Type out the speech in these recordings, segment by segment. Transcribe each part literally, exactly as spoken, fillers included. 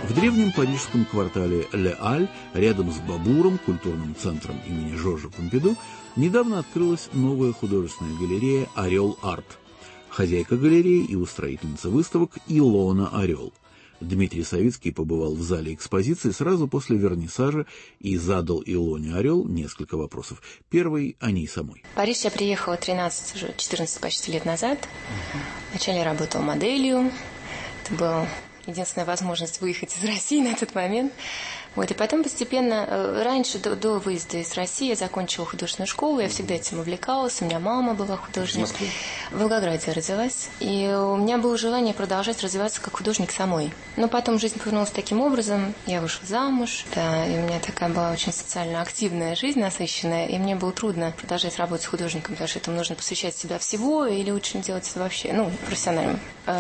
В древнем парижском квартале Ле-Аль, рядом с Бабуром, культурным центром имени Жоржа Помпиду, недавно открылась новая художественная галерея «Орел Арт». Хозяйка галереи и устроительница выставок Илона Орел. Дмитрий Савицкий побывал в зале экспозиции сразу после вернисажа и задал Илоне Орел несколько вопросов. Первый о ней самой. В Париж я приехала тринадцать, уже четырнадцать почти лет назад. Вначале я работала моделью. Это была единственная возможность выехать из России на тот момент. Вот, и потом постепенно, раньше, до, до выезда из России, я закончила художественную школу, я всегда этим увлекалась, у меня мама была художником. В Москве? В Волгограде я родилась, и у меня было желание продолжать развиваться как художник самой. Но потом жизнь повернулась таким образом, я вышла замуж, да, и у меня такая была очень социально активная жизнь, насыщенная, и мне было трудно продолжать работать с художником, потому что этому нужно посвящать себя всего, или лучше не делать это вообще, ну, профессионально.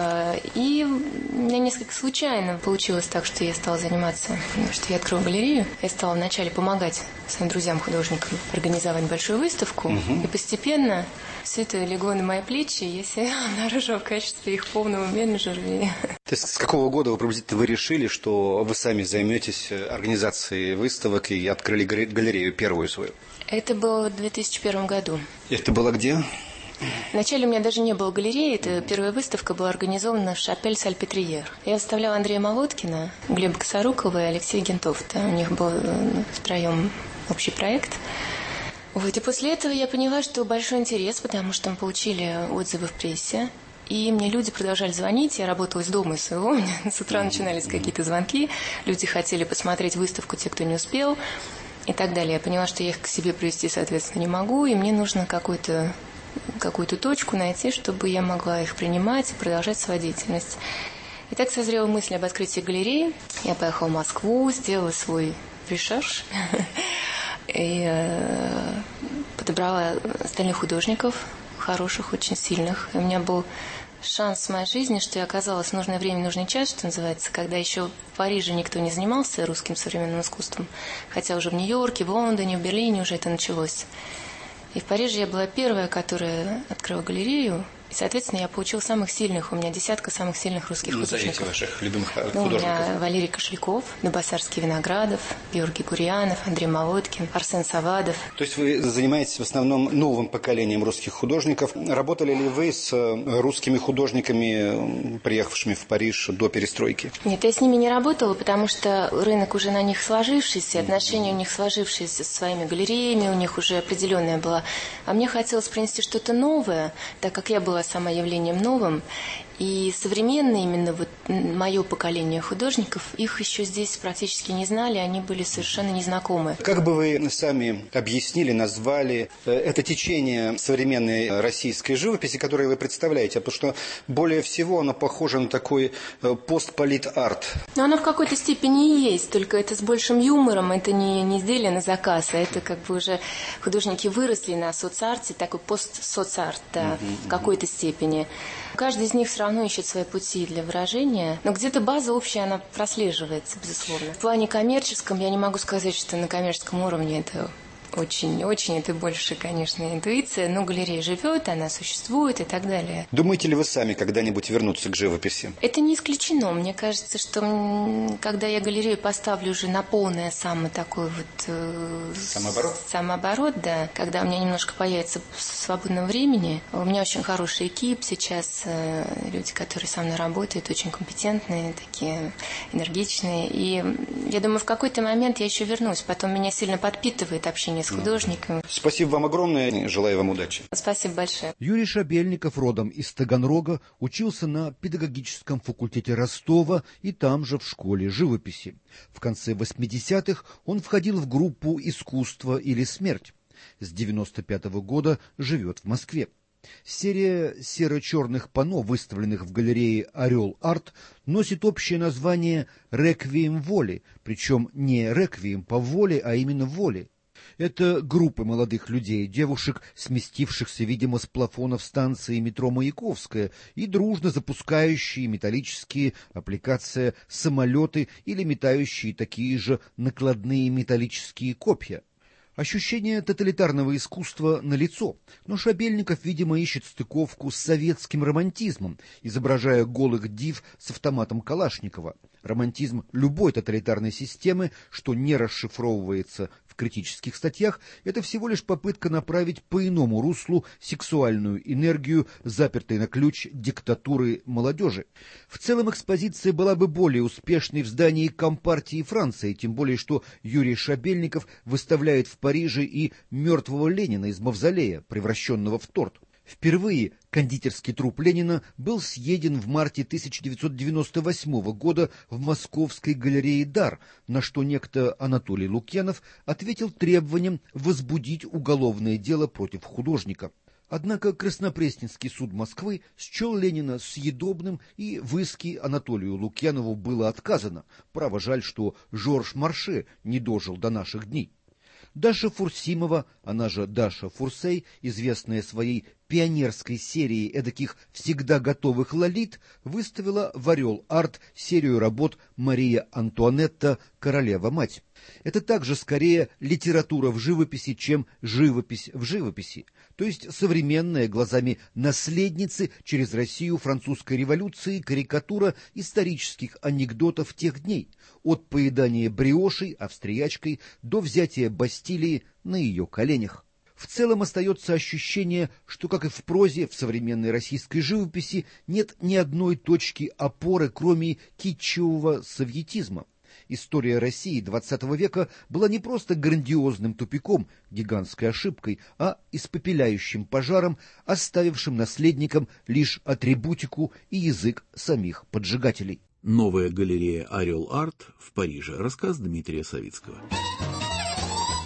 И у меня несколько случайно получилось так, что я стала заниматься, что я открыла галерею. Я стала вначале помогать своим друзьям-художникам организовать большую выставку. Угу. И постепенно все это легло на мои плечи, и я себя обнаружила в качестве их полного менеджера. То есть с какого года вы приблизительно вы решили, что вы сами займетесь организацией выставок и открыли галерею первую свою? Это было в две тысячи первом году. Это было где? Вначале у меня даже не было галереи. Это первая выставка была организована в Шапель-Сальпетриер. Я выставляла Андрея Молоткина, Глеба Косорукова и Алексея Гентовта. У них был втроем общий проект. Вот. И после этого я поняла, что большой интерес, потому что мы получили отзывы в прессе. И мне люди продолжали звонить. Я работала из дома из своего. У меня с утра начинались какие-то звонки. Люди хотели посмотреть выставку, те, кто не успел. И так далее. Я поняла, что я их к себе привести, соответственно, не могу. И мне нужно какой-то... какую-то точку найти, чтобы я могла их принимать и продолжать свою деятельность. И так созрела мысль об открытии галереи. Я поехала в Москву, сделала свой ресерч и подобрала остальных художников, хороших, очень сильных. И у меня был шанс в моей жизни, что я оказалась в нужное время, в нужный час, что называется, когда еще в Париже никто не занимался русским современным искусством, хотя уже в Нью-Йорке, в Лондоне, в Берлине уже это началось. И в Париже я была первая, которая открыла галерею. И, соответственно, я получила самых сильных. У меня десятка самых сильных русских художников. Назовите ваших любимых художников. Ну, у меня Валерий Кошляков, Дубасарский Виноградов, Георгий Гурьянов, Андрей Молоткин, Арсен Савадов. То есть вы занимаетесь в основном новым поколением русских художников. Работали ли вы с русскими художниками, приехавшими в Париж до перестройки? Нет, я с ними не работала, потому что рынок уже на них сложившийся, отношения у них сложившиеся со своими галереями, у них уже определенная была. А мне хотелось принести что-то новое, так как я была сама явлением новым. И современные, именно вот мое поколение художников, их еще здесь практически не знали, они были совершенно незнакомы. Как бы вы сами объяснили, назвали это течение современной российской живописи, которое вы представляете? Потому что более всего оно похоже на такой постполит-арт. Но оно в какой-то степени и есть, только это с большим юмором, это не, не изделие на заказ, а это как бы уже художники выросли на соцарте, такой пост-соцарт, да, uh-huh, в какой-то uh-huh. степени. Каждый из них все равно ищет свои пути для выражения, но где-то база общая, она прослеживается, безусловно. В плане коммерческом я не могу сказать, что на коммерческом уровне это очень-очень, это больше, конечно, интуиция, но галерея живет, она существует и так далее. Думаете ли вы сами когда-нибудь вернуться к живописи? Это не исключено. Мне кажется, что когда я галерею поставлю уже на полное самый такой вот... Э, самооборот? Самооборот, да. Когда у меня немножко появится свободного времени. У меня очень хороший экип сейчас, э, люди, которые со мной работают, очень компетентные, такие энергичные. И я думаю, в какой-то момент я еще вернусь. Потом меня сильно подпитывает общение с художником. Спасибо вам огромное, желаю вам удачи. Спасибо большое. Юрий Шабельников, родом из Таганрога, учился на педагогическом факультете Ростова и там же в школе живописи. В конце восьмидесятых он входил в группу «Искусство или смерть». С девяносто пятого года живет в Москве. Серия серо-черных панно, выставленных в галерее «Орел Арт», носит общее название «Реквием воли», причем не реквием по воле, а именно воли. Это группы молодых людей, девушек, сместившихся, видимо, с плафонов станции метро Маяковская и дружно запускающие металлические аппликации самолеты или метающие такие же накладные металлические копья. Ощущение тоталитарного искусства налицо, но Шабельников, видимо, ищет стыковку с советским романтизмом, изображая голых див с автоматом Калашникова. Романтизм любой тоталитарной системы, что не расшифровывается в критических статьях, это всего лишь попытка направить по иному руслу сексуальную энергию, запертой на ключ диктатуры молодежи. В целом экспозиция была бы более успешной в здании Компартии Франции, тем более что Юрий Шабельников выставляет в Париже и мертвого Ленина из мавзолея, превращенного в торт. Впервые кондитерский труп Ленина был съеден в марте тысяча девятьсот девяносто восьмого года в Московской галерее «Дар», на что некто Анатолий Лукьянов ответил требованием возбудить уголовное дело против художника. Однако Краснопресненский суд Москвы счел Ленина съедобным, и в иске Анатолию Лукьянову было отказано. Право, жаль, что Жорж Марше не дожил до наших дней. Даша Фурсимова, она же Даша Фурсей, известная своей пионерской серией эдаких всегда готовых лолит, выставила в «Орел Арт» серию работ «Мария Антуанетта. Королева-мать». Это также скорее литература в живописи, чем живопись в живописи, то есть современная глазами наследницы через Россию французской революции карикатура исторических анекдотов тех дней, от поедания бриошей австриячкой до взятия Бастилии на ее коленях. В целом остается ощущение, что, как и в прозе, в современной российской живописи нет ни одной точки опоры, кроме китчевого советизма. История России двадцатого века была не просто грандиозным тупиком, гигантской ошибкой, а испепеляющим пожаром, оставившим наследникам лишь атрибутику и язык самих поджигателей. Новая галерея «Орел Арт» в Париже. Рассказ Дмитрия Савицкого.